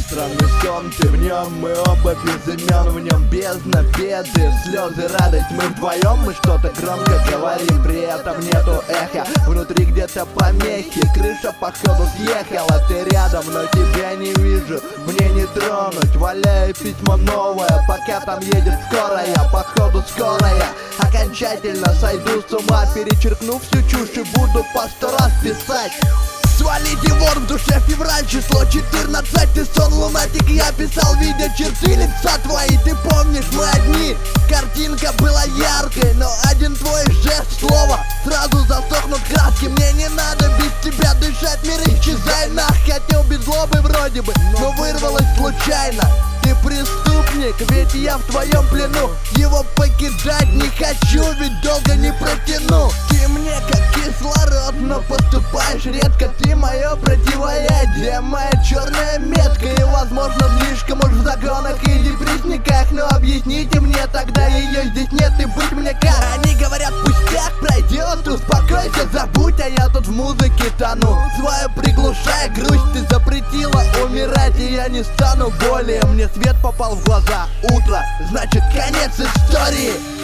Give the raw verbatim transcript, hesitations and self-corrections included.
странный сон, ты в нем, мы оба без имен. В нем бездна, беды, слезы, радость. Мы вдвоем, мы что-то громко говорим, при этом нету эха. Внутри где-то помехи, крыша походу съехала. Ты рядом, но тебя не вижу, мне не тронуть. Валяю письмо новое, пока там едет скорая. Походу скорая, окончательно сойду с ума, перечеркну всю чушь и буду по сто раз писать. Свалите вон, в душе февраль, число четырнадцать. Ты сон, лунатик, я писал, видя черты лица твои. Ты помнишь, мы одни, картинка была яркой, но один твой жест, слово, сразу засохнут краски. Мне не надо без тебя дышать, мир исчезай нах. Хотел без злобы вроде бы, но вырвалось случайно. Ты преступник, ведь я в твоем плену. Его покидать не хочу, ведь долго не протяну. Ты мне как кислород, но поступаешь редко. Ты мое противоядие, моя черная метка. И возможно слишком уж в загонах и депрессниках. Но объясните мне тогда, ее здесь нет и быть мне как. Они говорят, пустяк пройдет, успокойся, забудь. А я тут в музыке тону, свою приглушая грусть. Ты запретила умирать, и я не стану более. Мне свет попал в глаза, утро, значит конец истории.